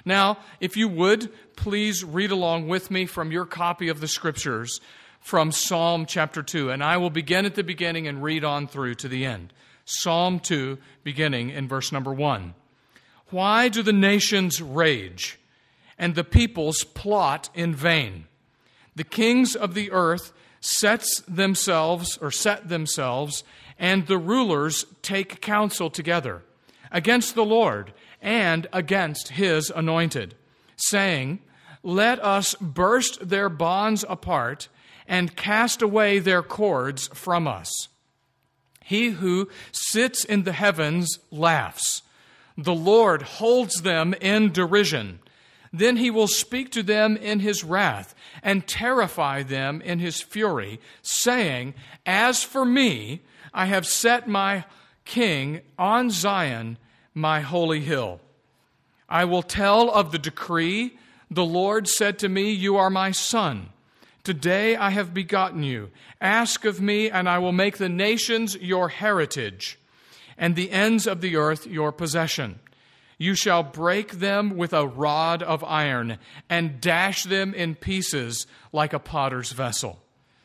Now, if you would, please read along with me from your copy of the Scriptures from Psalm chapter 2. And I will begin at the beginning and read on through to the end. Psalm 2, beginning in verse number 1. Why do the nations rage and the peoples plot in vain? The kings of the earth set themselves, and the rulers take counsel together against the Lord and against His anointed, saying, Let us burst their bonds apart and cast away their cords from us. He who sits in the heavens laughs. The Lord holds them in derision. Then He will speak to them in His wrath and terrify them in His fury, saying, As for me, I have set my king on Zion, my holy hill. I will tell of the decree. The Lord said to me, You are my son. Today I have begotten you. Ask of me, and I will make the nations your heritage, and the ends of the earth your possession. You shall break them with a rod of iron, and dash them in pieces like a potter's vessel.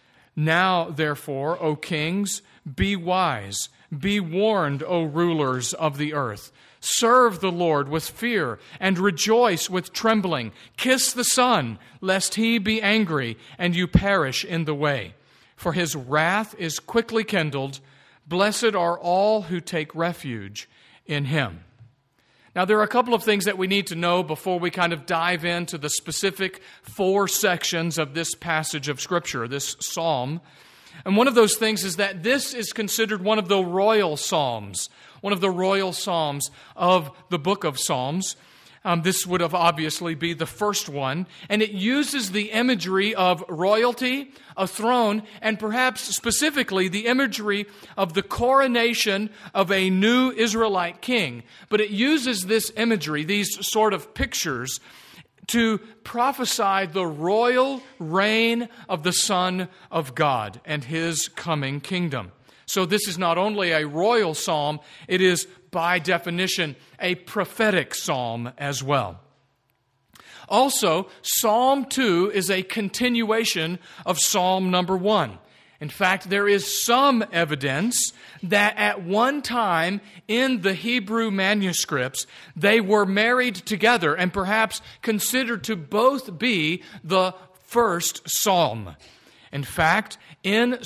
Now, therefore, O kings, be wise. Be warned, O rulers of the earth. Serve the Lord with fear and rejoice with trembling. Kiss the Son, lest He be angry and you perish in the way. For His wrath is quickly kindled. Blessed are all who take refuge in Him. Now, there are a couple of things that we need to know before we kind of dive into the specific 4 sections of this passage of Scripture, this psalm. And one of those things is that this is considered one of the royal psalms, one of the royal psalms of the book of Psalms. This would have obviously be the first one. And it uses the imagery of royalty, a throne, and perhaps specifically the imagery of the coronation of a new Israelite king. But it uses this imagery, these sort of pictures, to prophesy the royal reign of the Son of God and His coming kingdom. So this is not only a royal psalm, it is by definition a prophetic psalm as well. Also, Psalm 2 is a continuation of Psalm number 1. In fact, there is some evidence that at one time in the Hebrew manuscripts, they were married together and perhaps considered to both be the first psalm. In fact, in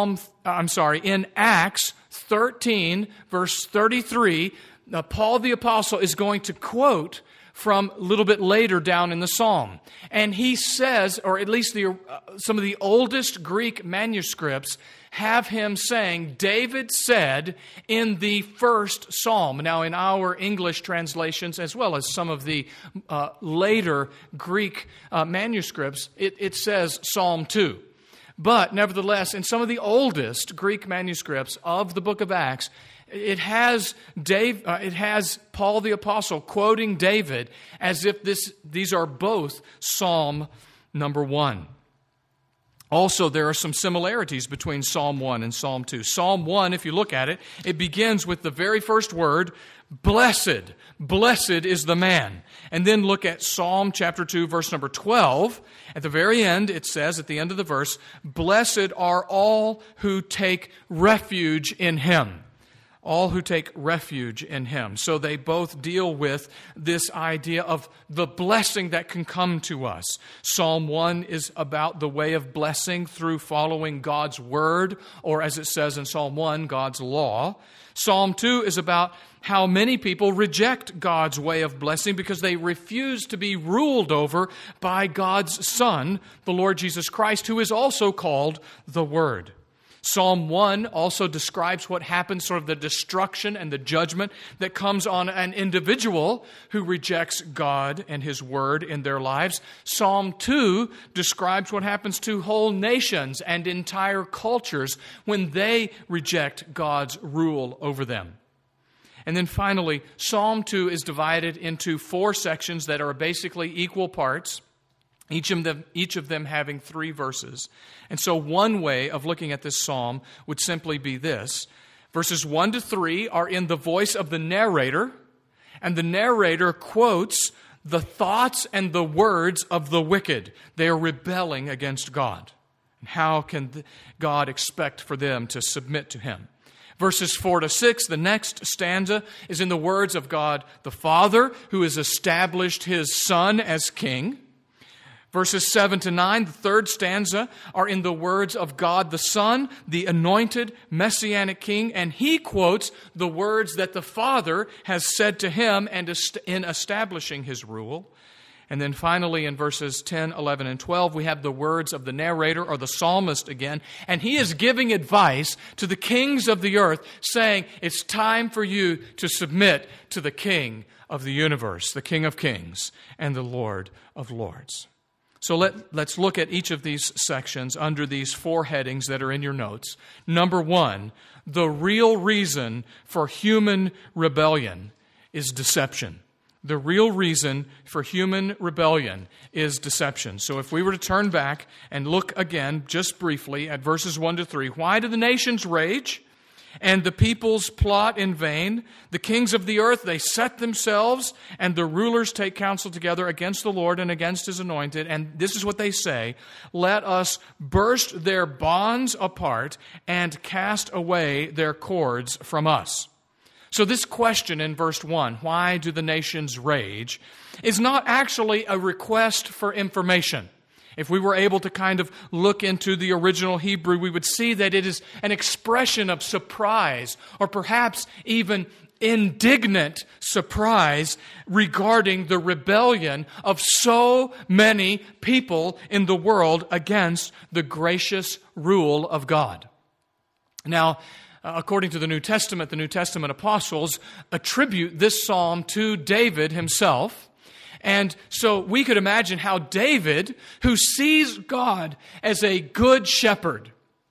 Acts 13, verse 33, Paul the Apostle is going to quote from a little bit later down in the psalm. And he says, or at least some of the oldest Greek manuscripts have him saying, David said in the first psalm. Now, in our English translations, as well as some of the later Greek manuscripts, it says Psalm 2. But nevertheless, in some of the oldest Greek manuscripts of the book of Acts, it has Paul the Apostle quoting David as if these are both Psalm number 1. Also, there are some similarities between Psalm 1 and Psalm 2. Psalm 1, if you look at it, it begins with the very first word, blessed. Blessed is the man. And then look at Psalm chapter 2, verse number 12. At the very end, it says, at the end of the verse, blessed are all who take refuge in Him. All who take refuge in Him. So they both deal with this idea of the blessing that can come to us. Psalm 1 is about the way of blessing through following God's word, or as it says in Psalm 1, God's law. Psalm 2 is about how many people reject God's way of blessing because they refuse to be ruled over by God's Son, the Lord Jesus Christ, who is also called the Word. Psalm 1 also describes what happens, sort of the destruction and the judgment that comes on an individual who rejects God and His Word in their lives. Psalm 2 describes what happens to whole nations and entire cultures when they reject God's rule over them. And then finally, Psalm 2 is divided into 4 sections that are basically equal parts. Each of them having 3 verses. And so one way of looking at this psalm would simply be this. Verses 1 to 3 are in the voice of the narrator, and the narrator quotes the thoughts and the words of the wicked. They are rebelling against God. And how can God expect for them to submit to Him? Verses 4 to 6, the next stanza, is in the words of God the Father, who has established His Son as King. Verses 7 to 9, the third stanza, are in the words of God the Son, the anointed Messianic King, and He quotes the words that the Father has said to Him and in establishing His rule. And then finally in verses 10, 11, and 12, we have the words of the narrator or the psalmist again. And he is giving advice to the kings of the earth, saying, it's time for you to submit to the King of the universe, the King of kings and the Lord of lords. So let's look at each of these sections under these 4 headings that are in your notes. Number 1, the real reason for human rebellion is deception. The real reason for human rebellion is deception. So if we were to turn back and look again, just briefly, at verses 1 to 3, why do the nations rage and the peoples plot in vain? The kings of the earth, they set themselves, and the rulers take counsel together against the Lord and against His anointed. And this is what they say: let us burst their bonds apart and cast away their cords from us. So this question in verse 1, why do the nations rage, is not actually a request for information. If we were able to kind of look into the original Hebrew, we would see that it is an expression of surprise, or perhaps even indignant surprise regarding the rebellion of so many people in the world against the gracious rule of God. Now, according to the New Testament apostles attribute this psalm to David himself. And so we could imagine how David, who sees God as a good shepherd,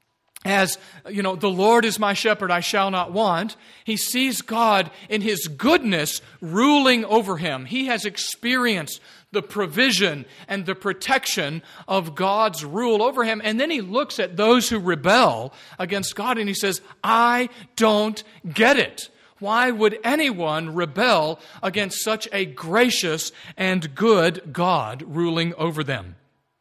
as, the Lord is my shepherd, I shall not want. He sees God in His goodness ruling over him. He has experienced the provision and the protection of God's rule over him. And then he looks at those who rebel against God and he says, I don't get it. Why would anyone rebel against such a gracious and good God ruling over them?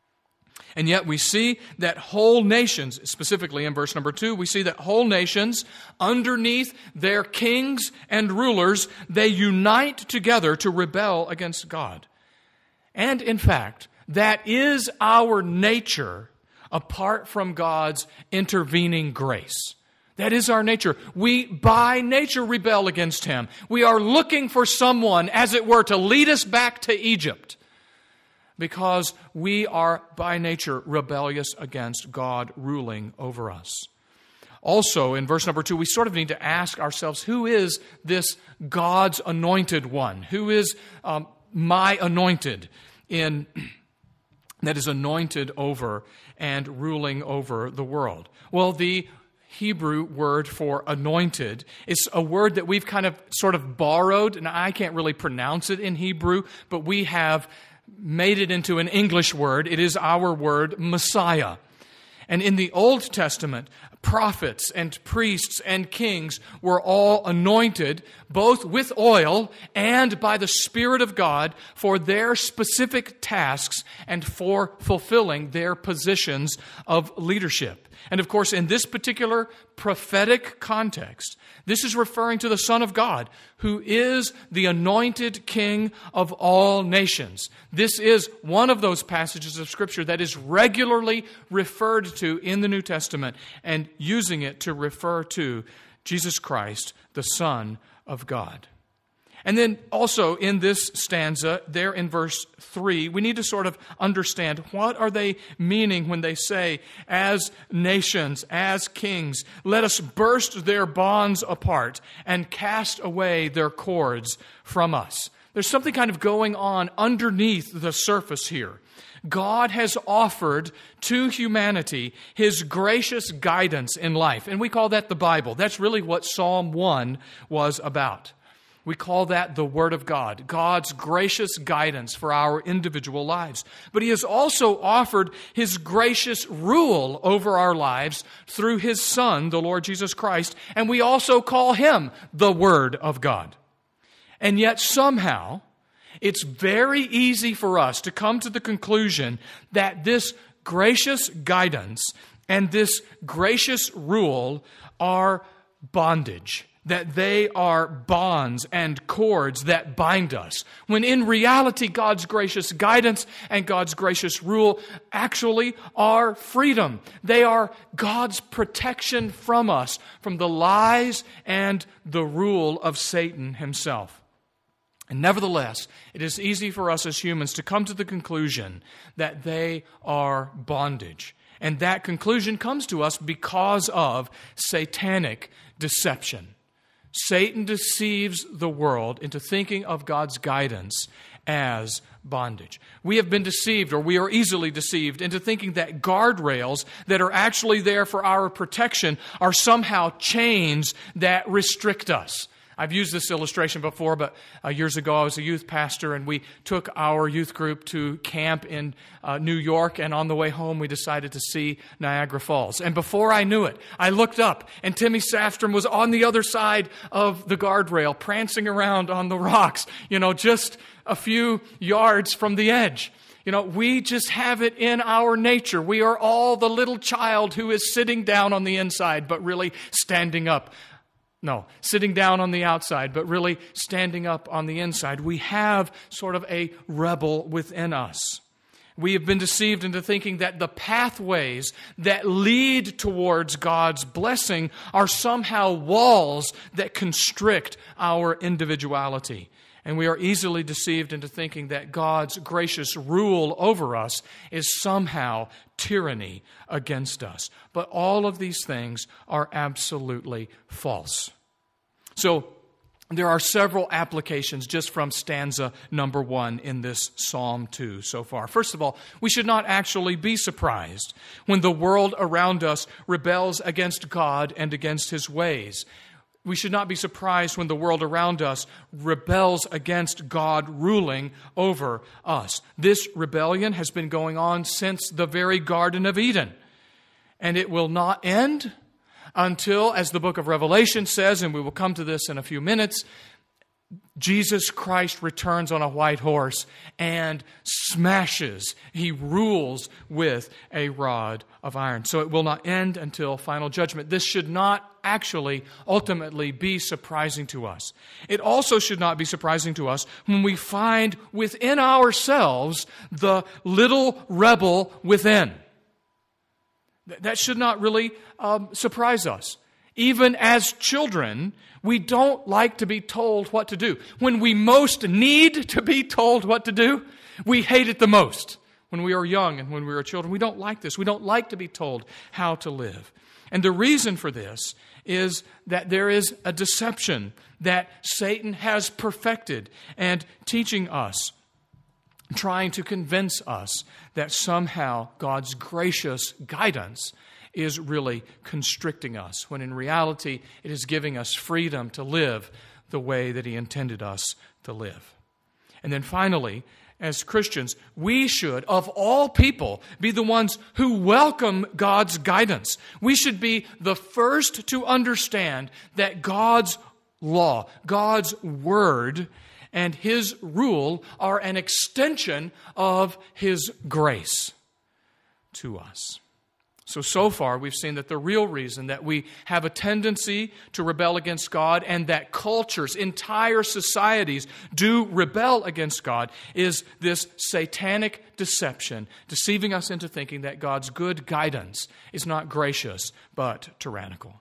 And yet we see that whole nations, specifically in verse number 2, we see that whole nations, underneath their kings and rulers, they unite together to rebel against God. And in fact, that is our nature apart from God's intervening grace. That is our nature. We, by nature, rebel against Him. We are looking for someone, as it were, to lead us back to Egypt, because we are, by nature, rebellious against God ruling over us. Also, in verse number 2, we sort of need to ask ourselves, who is this God's anointed one? Who is my anointed that is anointed over and ruling over the world? Well, the Hebrew word for anointed is a word that we've kind of sort of borrowed, and I can't really pronounce it in Hebrew, but we have made it into an English word. It is our word, Messiah. And in the Old Testament, prophets and priests and kings were all anointed both with oil and by the Spirit of God for their specific tasks and for fulfilling their positions of leadership. And of course, in this particular prophetic context, this is referring to the Son of God, who is the anointed King of all nations. This is one of those passages of Scripture that is regularly referred to in the New Testament, and using it to refer to Jesus Christ, the Son of God. And then also in this stanza, there in verse 3, we need to sort of understand what are they meaning when they say, as nations, as kings, let us burst their bonds apart and cast away their cords from us. There's something kind of going on underneath the surface here. God has offered to humanity His gracious guidance in life, and we call that the Bible. That's really what Psalm 1 was about. We call that the Word of God, God's gracious guidance for our individual lives. But He has also offered His gracious rule over our lives through His Son, the Lord Jesus Christ, and we also call Him the Word of God. And yet somehow, it's very easy for us to come to the conclusion that this gracious guidance and this gracious rule are bondage, that they are bonds and cords that bind us, when in reality God's gracious guidance and God's gracious rule actually are freedom. They are God's protection from us, from the lies and the rule of Satan himself. And nevertheless, it is easy for us as humans to come to the conclusion that they are bondage. And that conclusion comes to us because of satanic deception. Satan deceives the world into thinking of God's guidance as bondage. We have been deceived, or we are easily deceived, into thinking that guardrails that are actually there for our protection are somehow chains that restrict us. I've used this illustration before, but years ago I was a youth pastor, and we took our youth group to camp in New York, and on the way home we decided to see Niagara Falls. And before I knew it, I looked up, and Timmy Safstrom was on the other side of the guardrail, prancing around on the rocks, just a few yards from the edge. We just have it in our nature. We are all the little child who is sitting down on the inside, but really standing up. No, sitting down on the outside, but really standing up on the inside. We have sort of a rebel within us. We have been deceived into thinking that the pathways that lead towards God's blessing are somehow walls that constrict our individuality. And we are easily deceived into thinking that God's gracious rule over us is somehow tyranny against us. But all of these things are absolutely false. So there are several applications just from stanza number 1 in this Psalm 2 so far. First of all, we should not actually be surprised when the world around us rebels against God and against His ways. We should not be surprised when the world around us rebels against God ruling over us. This rebellion has been going on since the very Garden of Eden. And it will not end until, as the book of Revelation says, and we will come to this in a few minutes, Jesus Christ returns on a white horse and smashes. He rules with a rod of iron. So it will not end until final judgment. This should not actually ultimately be surprising to us. It also should not be surprising to us when we find within ourselves the little rebel within. That should not really surprise us. Even as children, we don't like to be told what to do. When we most need to be told what to do, we hate it the most. When we are young and when we are children, we don't like this. We don't like to be told how to live. And the reason for this is that there is a deception that Satan has perfected and teaching us, trying to convince us that somehow God's gracious guidance is really constricting us, when in reality it is giving us freedom to live the way that He intended us to live. And then finally, as Christians, we should, of all people, be the ones who welcome God's guidance. We should be the first to understand that God's law, God's word, and His rule are an extension of His grace to us. So far, we've seen that the real reason that we have a tendency to rebel against God and that cultures, entire societies, do rebel against God is this satanic deception, deceiving us into thinking that God's good guidance is not gracious, but tyrannical.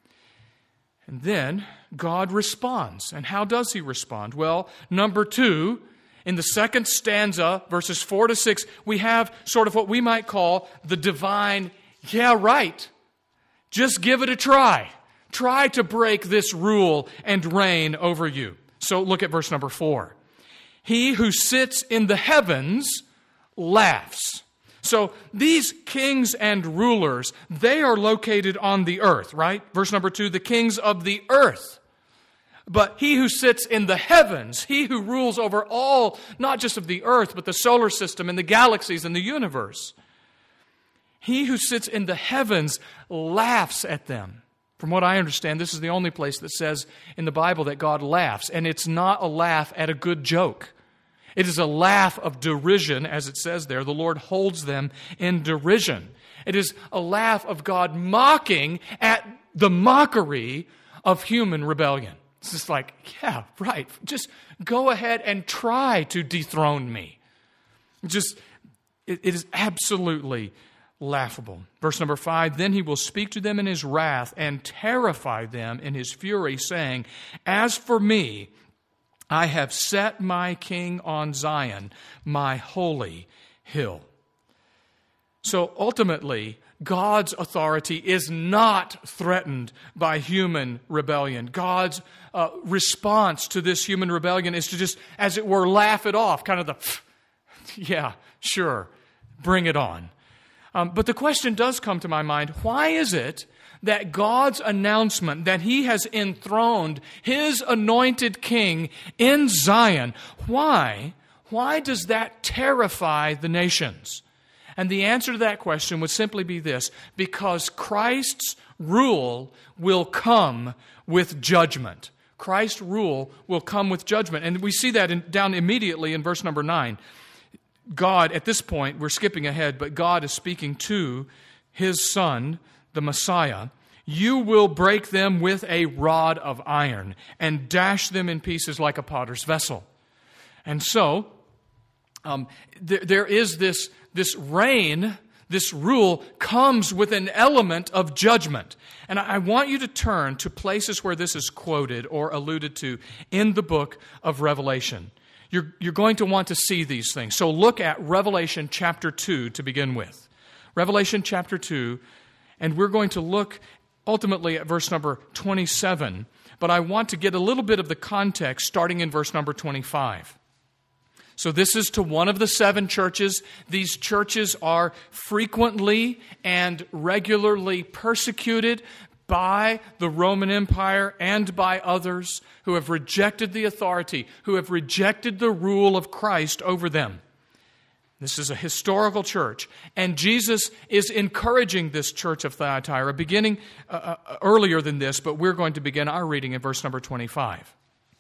And then God responds. And how does He respond? Well, number 2, in the second stanza, verses 4 to 6, we have sort of what we might call the divine, yeah, right. Just give it a try. Try to break this rule and reign over you. So look at verse number 4. He who sits in the heavens laughs. So these kings and rulers, they are located on the earth, right? Verse number 2, the kings of the earth. But He who sits in the heavens, He who rules over all, not just of the earth, but the solar system and the galaxies and the universe. He who sits in the heavens laughs at them. From what I understand, this is the only place that says in the Bible that God laughs. And it's not a laugh at a good joke. It is a laugh of derision, as it says there. The Lord holds them in derision. It is a laugh of God mocking at the mockery of human rebellion. It's just like, yeah, right. Just go ahead and try to dethrone me. It is absolutely laughable. Verse number 5, then he will speak to them in his wrath and terrify them in his fury, saying, as for me, I have set my king on Zion, my holy hill. So ultimately, God's authority is not threatened by human rebellion. God's response to this human rebellion is to just, as it were, laugh it off, kind of yeah, sure, bring it on. But the question does come to my mind, why is it that God's announcement that He has enthroned His anointed king in Zion, why does that terrify the nations? And the answer to that question would simply be this: because Christ's rule will come with judgment. Christ's rule will come with judgment. And we see that down immediately in verse number 9. God, at this point, we're skipping ahead, but God is speaking to His Son, the Messiah. You will break them with a rod of iron and dash them in pieces like a potter's vessel. And so, there is this reign, this rule comes with an element of judgment. And I want you to turn to places where this is quoted or alluded to in the book of Revelation. You're going to want to see these things. So look at Revelation chapter 2 to begin with. Revelation chapter 2, and we're going to look ultimately at verse number 27, but I want to get a little bit of the context starting in verse number 25. So this is to one of the 7 churches. These churches are frequently and regularly persecuted by the Roman Empire and by others who have rejected the authority, who have rejected the rule of Christ over them. This is a historical church, and Jesus is encouraging this church of Thyatira, beginning earlier than this, but we're going to begin our reading in verse number 25.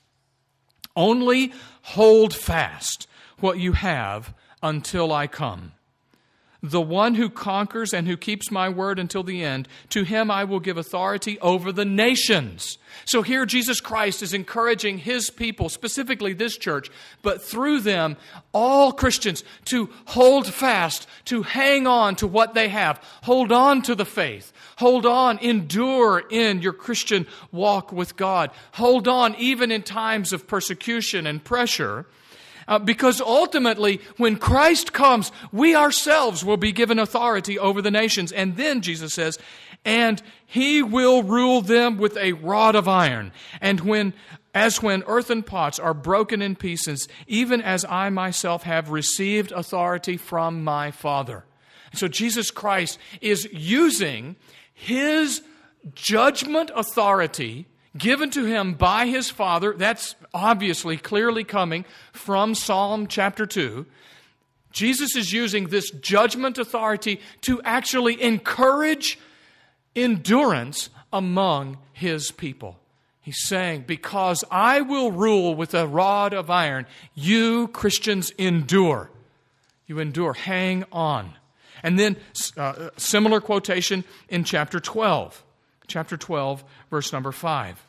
Only hold fast what you have until I come. The one who conquers and who keeps my word until the end, to him I will give authority over the nations. So here Jesus Christ is encouraging His people, specifically this church, but through them, all Christians, to hold fast, to hang on to what they have. Hold on to the faith. Hold on, endure in your Christian walk with God. Hold on even in times of persecution and pressure. Because ultimately, when Christ comes, we ourselves will be given authority over the nations. And then, Jesus says, and He will rule them with a rod of iron. And when earthen pots are broken in pieces, even as I myself have received authority from my Father. So Jesus Christ is using His judgment authority given to Him by His Father. That's obviously clearly coming from Psalm chapter 2. Jesus is using this judgment authority to actually encourage endurance among His people. He's saying, because I will rule with a rod of iron, you Christians endure. You endure. Hang on. And then similar quotation in chapter 12. Chapter 12, verse number 5.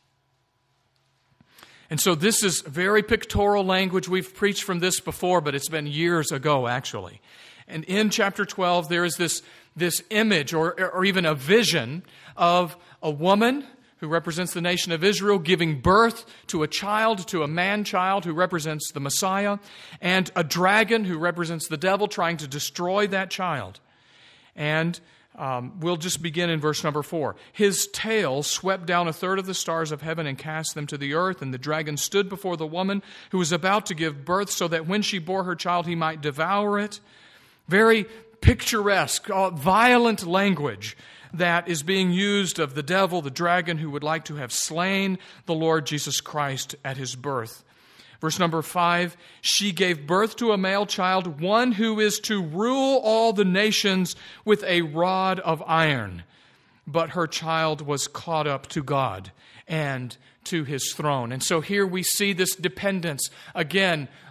And so this is very pictorial language. We've preached from this before, but it's been years ago, actually. And in chapter 12, there is this image or even a vision of a woman who represents the nation of Israel giving birth to a child, to a man-child who represents the Messiah, and a dragon who represents the devil trying to destroy that child. And we'll just begin in verse number 4. His tail swept down a third of the stars of heaven and cast them to the earth, and the dragon stood before the woman who was about to give birth, so that when she bore her child, he might devour it. Very picturesque, violent language that is being used of the devil, the dragon, who would like to have slain the Lord Jesus Christ at His birth. Verse number 5, she gave birth to a male child, one who is to rule all the nations with a rod of iron. But her child was caught up to God and to His throne. And so here we see this dependence, again,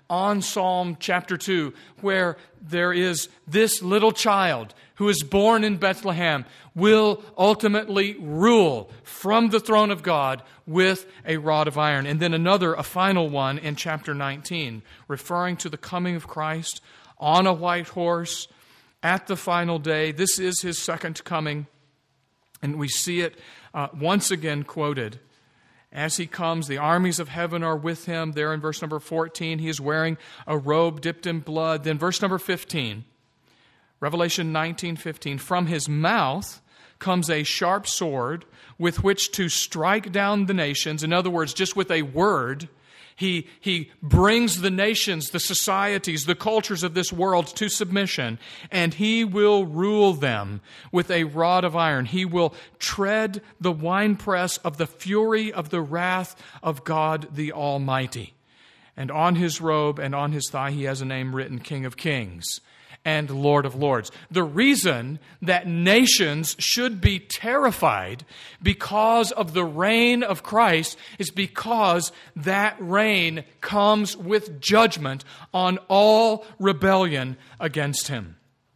on Psalm chapter 2, where there is this little child who is born in Bethlehem, will ultimately rule from the throne of God with a rod of iron. And then a final one in chapter 19, referring to the coming of Christ on a white horse at the final day. This is his second coming. And we see it once again quoted. As he comes, the armies of heaven are with him. There in verse number 14, he is wearing a robe dipped in blood. Then verse number 15, Revelation 19:15, from his mouth comes a sharp sword with which to strike down the nations. In other words, just with a word, he brings the nations, the societies, the cultures of this world to submission, and he will rule them with a rod of iron. He will tread the winepress of the fury of the wrath of God the Almighty. And on his robe and on his thigh he has a name written, King of Kings and Lord of Lords. The reason that nations should be terrified because of the reign of Christ is because that reign comes with judgment on all rebellion against him.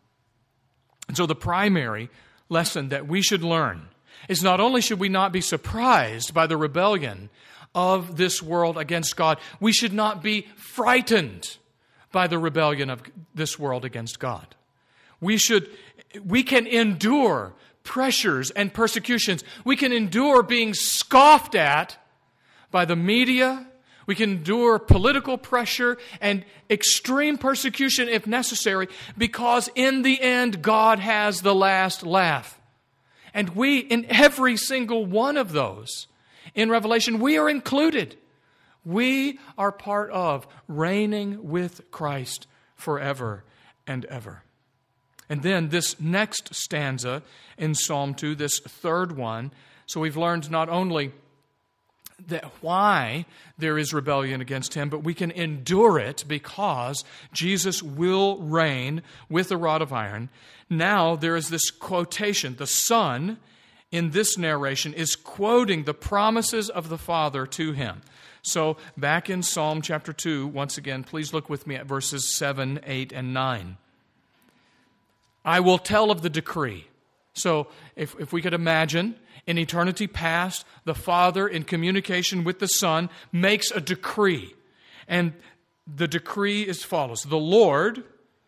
And so the primary lesson that we should learn is not only should we not be surprised by the rebellion of this world against God, we should not be frightened by the rebellion of this world against God. We can endure pressures and persecutions. We can endure being scoffed at by the media. We can endure political pressure and extreme persecution if necessary, because in the end, God has the last laugh. And we, in every single one of those, in Revelation, we are included. We are part of reigning with Christ forever and ever. And then this next stanza in Psalm 2, this third one, so we've learned not only that why there is rebellion against him, but we can endure it because Jesus will reign with a rod of iron. Now there is this quotation. The Son in this narration is quoting the promises of the Father to him. So back in Psalm chapter 2, once again, please look with me at verses 7, 8, and 9. I will tell of the decree. So if we could imagine, in eternity past, the Father, in communication with the Son, makes a decree. And the decree is as follows. The Lord,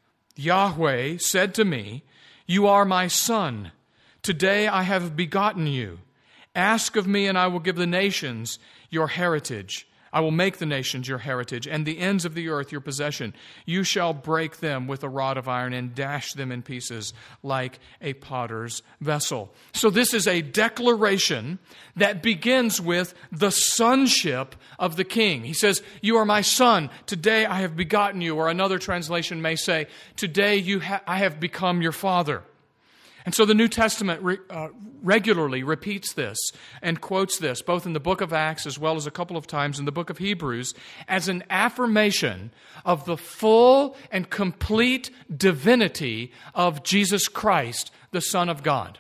Yahweh, said to me, you are my Son. Today I have begotten you. Ask of me, and I will give the nations your heritage. I will make the nations your heritage, and the ends of the earth your possession. You shall break them with a rod of iron and dash them in pieces like a potter's vessel. So this is a declaration that begins with the sonship of the king. He says, you are my son. Today I have begotten you. Or another translation may say, today I have become your father. And so the New Testament regularly repeats this and quotes this, both in the book of Acts as well as a couple of times in the book of Hebrews, as an affirmation of the full and complete divinity of Jesus Christ, the Son of God.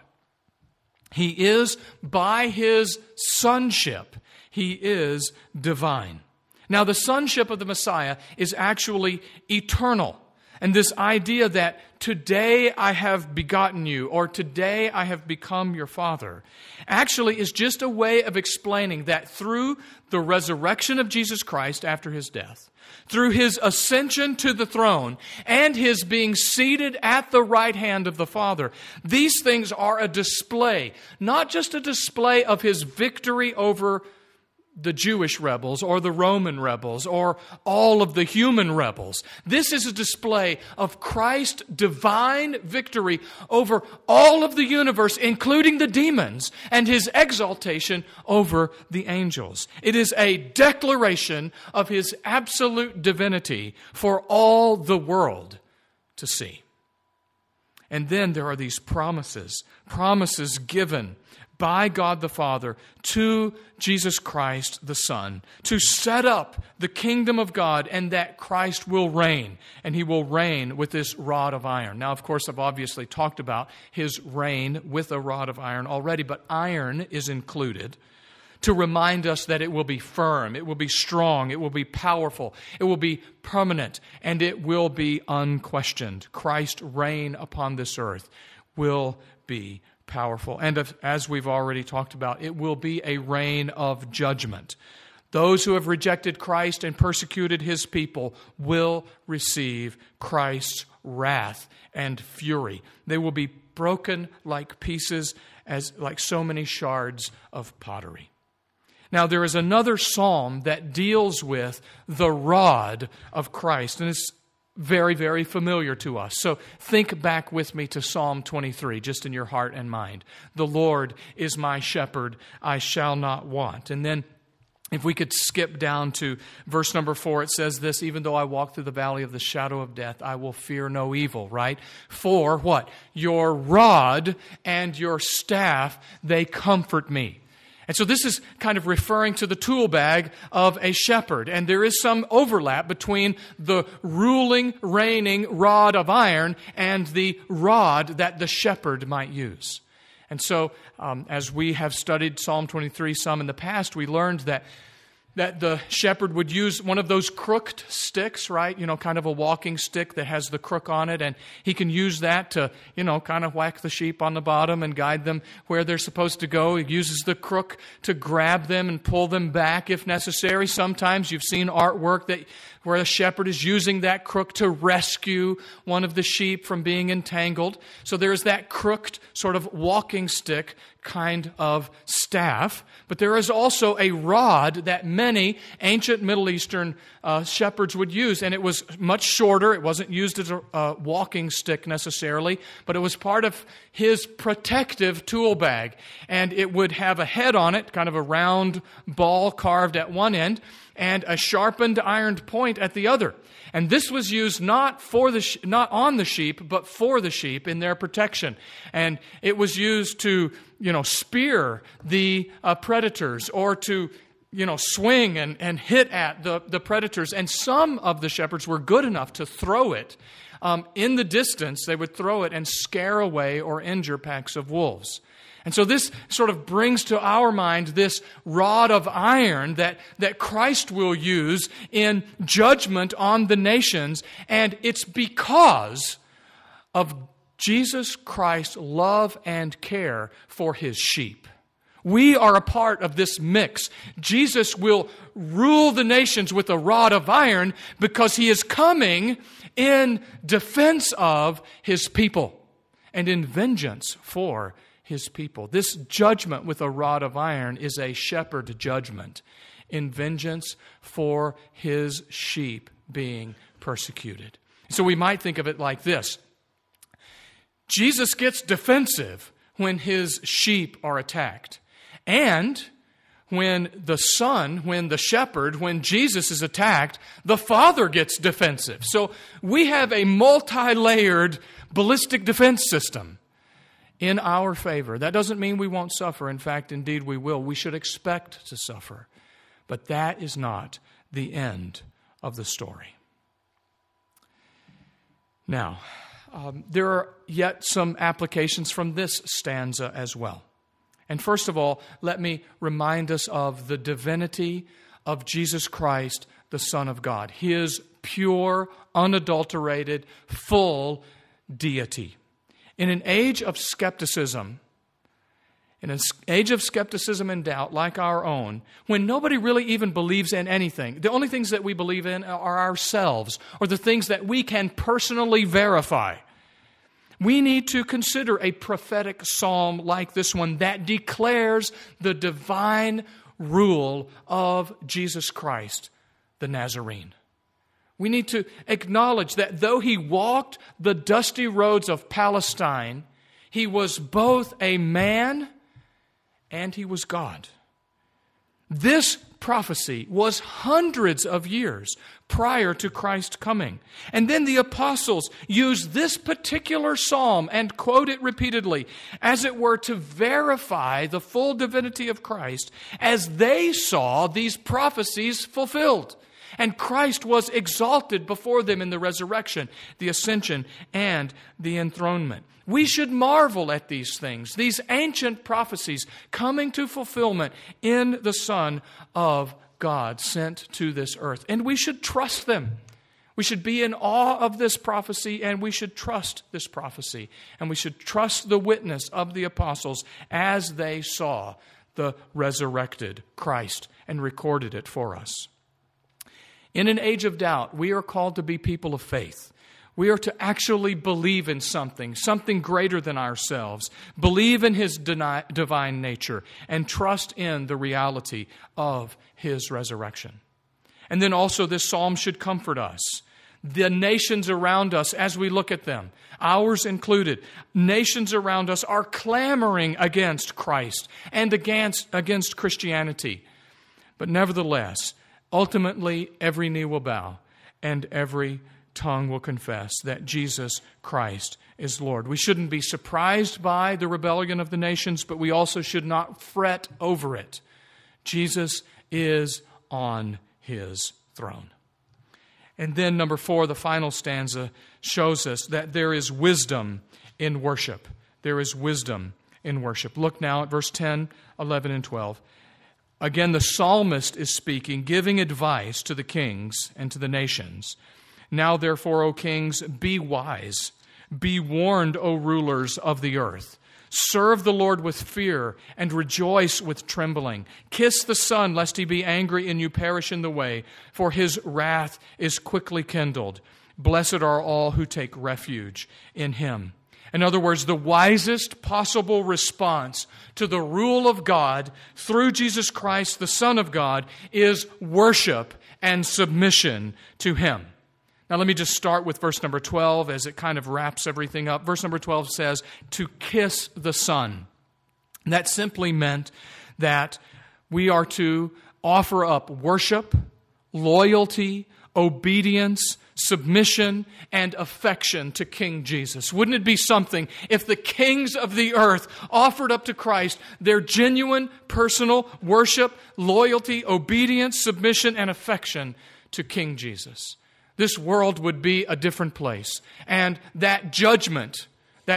He is, by his sonship, he is divine. Now, the sonship of the Messiah is actually eternal. And this idea that today I have begotten you, or today I have become your father, actually is just a way of explaining that through the resurrection of Jesus Christ after his death, through his ascension to the throne, and his being seated at the right hand of the Father, these things are a display, not just a display of his victory over the Jewish rebels or the Roman rebels or all of the human rebels. This is a display of Christ's divine victory over all of the universe, including the demons, and his exaltation over the angels. It is a declaration of his absolute divinity for all the world to see. And then there are these promises given by God the Father to Jesus Christ the Son, to set up the kingdom of God, and that Christ will reign, and he will reign with this rod of iron. Now, of course, I've obviously talked about his reign with a rod of iron already, but iron is included to remind us that it will be firm, it will be strong, it will be powerful, it will be permanent, and it will be unquestioned. Christ's reign upon this earth will be powerful. And as we've already talked about, it will be a reign of judgment. Those who have rejected Christ and persecuted His people will receive Christ's wrath and fury. They will be broken like pieces, like so many shards of pottery. Now, there is another psalm that deals with the rod of Christ, and it's very, very familiar to us. So think back with me to Psalm 23, just in your heart and mind. The Lord is my shepherd, I shall not want. And then if we could skip down to verse number 4, it says this, even though I walk through the valley of the shadow of death, I will fear no evil, right? For what? Your rod and your staff, they comfort me. And so this is kind of referring to the tool bag of a shepherd. And there is some overlap between the ruling, reigning rod of iron and the rod that the shepherd might use. And so as we have studied Psalm 23 some in the past, we learned that the shepherd would use one of those crooked sticks, right? Kind of a walking stick that has the crook on it. And he can use that to, kind of whack the sheep on the bottom and guide them where they're supposed to go. He uses the crook to grab them and pull them back if necessary. Sometimes you've seen artwork where a shepherd is using that crook to rescue one of the sheep from being entangled. So there's that crooked sort of walking stick kind of staff. But there is also a rod that many ancient Middle Eastern shepherds would use. And it was much shorter. It wasn't used as a walking stick necessarily, but it was part of his protective tool bag. And it would have a head on it, kind of a round ball carved at one end, and a sharpened ironed point at the other. And this was used not on the sheep, but for the sheep in their protection. And it was used to, spear the predators or to, swing and hit at the predators. And some of the shepherds were good enough to throw it. In the distance, they would throw it and scare away or injure packs of wolves. And so this sort of brings to our mind this rod of iron that Christ will use in judgment on the nations. And it's because of Jesus Christ's love and care for His sheep. We are a part of this mix. Jesus will rule the nations with a rod of iron because He is coming in defense of His people and in vengeance for His people. This judgment with a rod of iron is a shepherd judgment in vengeance for His sheep being persecuted. So we might think of it like this. Jesus gets defensive when His sheep are attacked. And when the shepherd, when Jesus is attacked, the Father gets defensive. So we have a multi-layered ballistic defense system in our favor. That doesn't mean we won't suffer. In fact, indeed we will. We should expect to suffer. But that is not the end of the story. Now, there are yet some applications from this stanza as well. And first of all, let me remind us of the divinity of Jesus Christ, the Son of God. His pure, unadulterated, full deity. In an age of skepticism, and doubt like our own, when nobody really even believes in anything, the only things that we believe in are ourselves, or the things that we can personally verify, we need to consider a prophetic psalm like this one that declares the divine rule of Jesus Christ, the Nazarene. We need to acknowledge that though He walked the dusty roads of Palestine, He was both a man and He was God. This prophecy was hundreds of years prior to Christ's coming. And then the apostles used this particular psalm and quote it repeatedly, as it were to verify the full divinity of Christ as they saw these prophecies fulfilled. And Christ was exalted before them in the resurrection, the ascension, and the enthronement. We should marvel at these things, these ancient prophecies coming to fulfillment in the Son of God sent to this earth. And we should trust them. We should be in awe of this prophecy, and we should trust this prophecy. And we should trust the witness of the apostles as they saw the resurrected Christ and recorded it for us. In an age of doubt, we are called to be people of faith. We are to actually believe in something greater than ourselves, believe in His divine nature, and trust in the reality of His resurrection. And then also this psalm should comfort us. The nations around us, as we look at them, ours included, nations around us are clamoring against Christ and against Christianity. But nevertheless, ultimately, every knee will bow and every tongue will confess that Jesus Christ is Lord. We shouldn't be surprised by the rebellion of the nations, but we also should not fret over it. Jesus is on His throne. And then number 4, the final stanza shows us that there is wisdom in worship. There is wisdom in worship. Look now at verse 10, 11, and 12. Again, the psalmist is speaking, giving advice to the kings and to the nations. Now, therefore, O kings, be wise. Be warned, O rulers of the earth. Serve the Lord with fear and rejoice with trembling. Kiss the Son, lest He be angry and you perish in the way, for His wrath is quickly kindled. Blessed are all who take refuge in Him. In other words, the wisest possible response to the rule of God through Jesus Christ, the Son of God, is worship and submission to Him. Now let me just start with verse number 12 as it kind of wraps everything up. Verse number 12 says, to kiss the Son. And that simply meant that we are to offer up worship, loyalty, obedience, submission, and affection to King Jesus. Wouldn't it be something if the kings of the earth offered up to Christ their genuine personal worship, loyalty, obedience, submission, and affection to King Jesus? This world would be a different place. And that judgment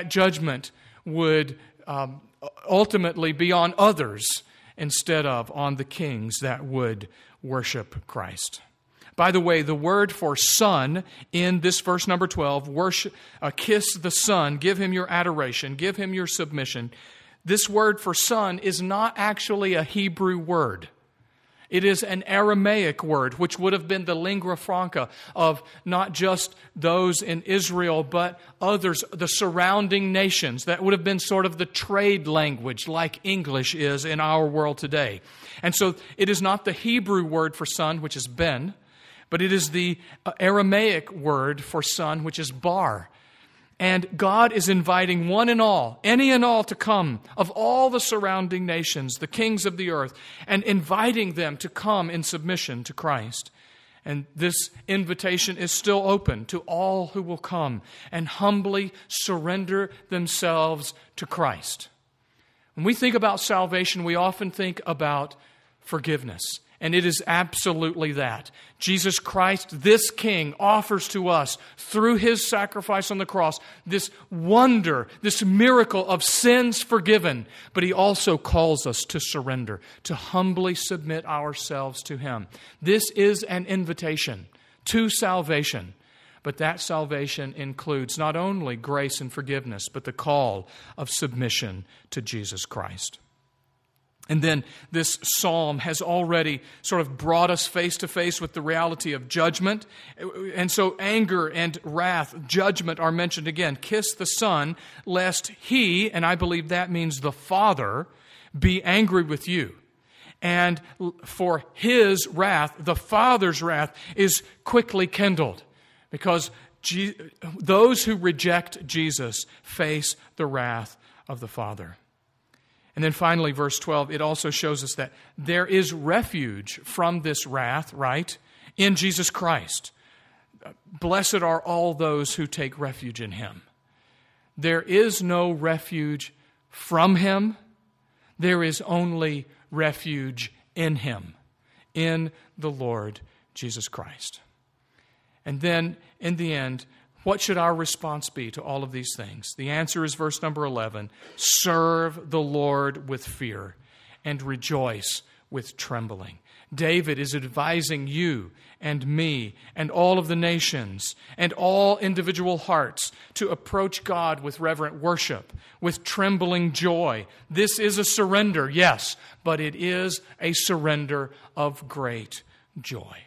would ultimately be on others instead of on the kings that would worship Christ. By the way, the word for son in this verse number 12, worship, kiss the Son, give Him your adoration, give Him your submission. This word for son is not actually a Hebrew word. It is an Aramaic word, which would have been the lingua franca of not just those in Israel, but others, the surrounding nations. That would have been sort of the trade language like English is in our world today. And so it is not the Hebrew word for son, which is ben, but it is the Aramaic word for son, which is bar. And God is inviting one and all, any and all, to come of all the surrounding nations, the kings of the earth, and inviting them to come in submission to Christ. And this invitation is still open to all who will come and humbly surrender themselves to Christ. When we think about salvation, we often think about forgiveness. And it is absolutely that. Jesus Christ, this King, offers to us, through His sacrifice on the cross, this wonder, this miracle of sins forgiven. But He also calls us to surrender, to humbly submit ourselves to Him. This is an invitation to salvation. But that salvation includes not only grace and forgiveness, but the call of submission to Jesus Christ. And then this psalm has already sort of brought us face to face with the reality of judgment. And so anger and wrath, judgment are mentioned again. Kiss the Son, lest He, and I believe that means the Father, be angry with you. And for His wrath, the Father's wrath, is quickly kindled. Because those who reject Jesus face the wrath of the Father. And then finally, verse 12, it also shows us that there is refuge from this wrath, right, in Jesus Christ. Blessed are all those who take refuge in Him. There is no refuge from Him. There is only refuge in Him, in the Lord Jesus Christ. And then, in the end, what should our response be to all of these things? The answer is verse number 11. Serve the Lord with fear and rejoice with trembling. David is advising you and me and all of the nations and all individual hearts to approach God with reverent worship, with trembling joy. This is a surrender, yes, but it is a surrender of great joy.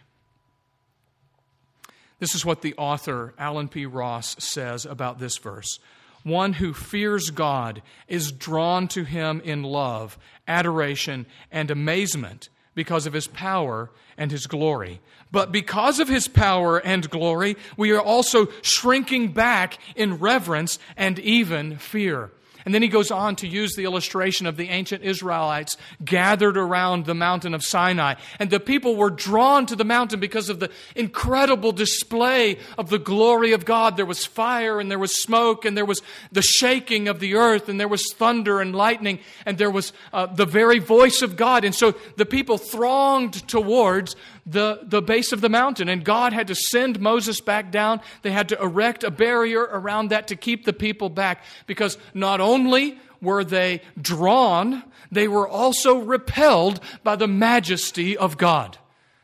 This is what the author, Alan P. Ross, says about this verse. One who fears God is drawn to Him in love, adoration, and amazement because of His power and His glory. But because of His power and glory, we are also shrinking back in reverence and even fear. And then he goes on to use the illustration of the ancient Israelites gathered around the mountain of Sinai. And the people were drawn to the mountain because of the incredible display of the glory of God. There was fire and there was smoke and there was the shaking of the earth and there was thunder and lightning and there was the very voice of God. And so the people thronged towards the base of the mountain, and God had to send Moses back down. They had to erect a barrier around that to keep the people back, because not only were they drawn, they were also repelled by the majesty of God.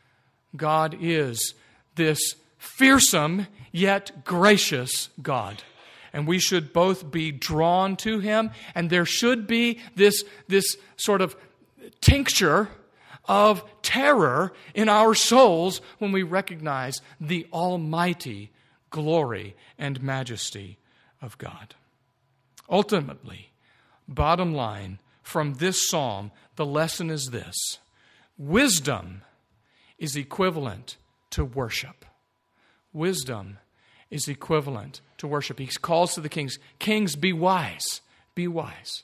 God is this fearsome yet gracious God. And we should both be drawn to Him, and there should be this sort of tincture of terror in our souls when we recognize the almighty glory and majesty of God. Ultimately, bottom line, from this psalm, the lesson is this: wisdom is equivalent to worship. Wisdom is equivalent to worship. He calls to the kings, "Kings, be wise, be wise.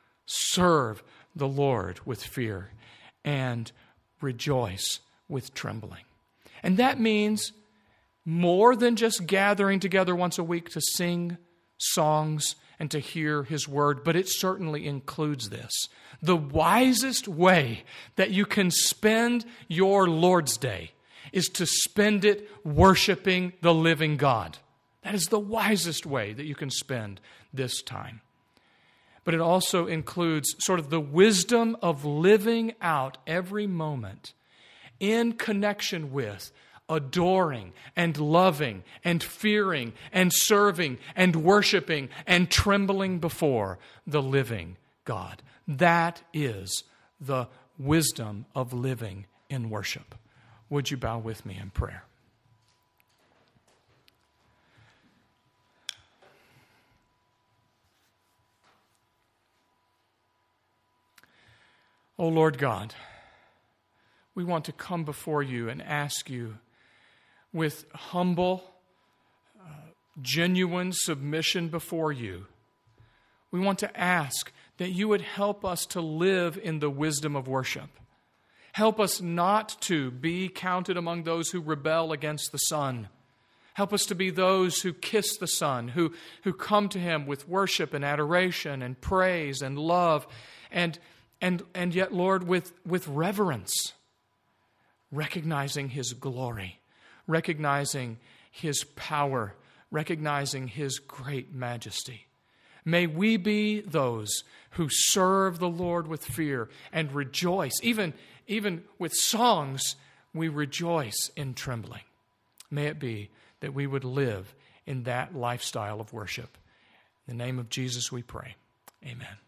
Serve the Lord with fear and rejoice with trembling." And that means more than just gathering together once a week to sing songs and to hear His word, but it certainly includes this. The wisest way that you can spend your Lord's Day is to spend it worshiping the living God. That is the wisest way that you can spend this time. But it also includes sort of the wisdom of living out every moment in connection with adoring and loving and fearing and serving and worshiping and trembling before the living God. That is the wisdom of living in worship. Would you bow with me in prayer? Oh Lord God, we want to come before You and ask You with humble, genuine submission before You. We want to ask that You would help us to live in the wisdom of worship. Help us not to be counted among those who rebel against the Son. Help us to be those who kiss the Son, who come to Him with worship and adoration and praise and love, and yet, Lord, with reverence, recognizing His glory, recognizing His power, recognizing His great majesty. May we be those who serve the Lord with fear and rejoice. Even with songs, we rejoice in trembling. May it be that we would live in that lifestyle of worship. In the name of Jesus we pray. Amen.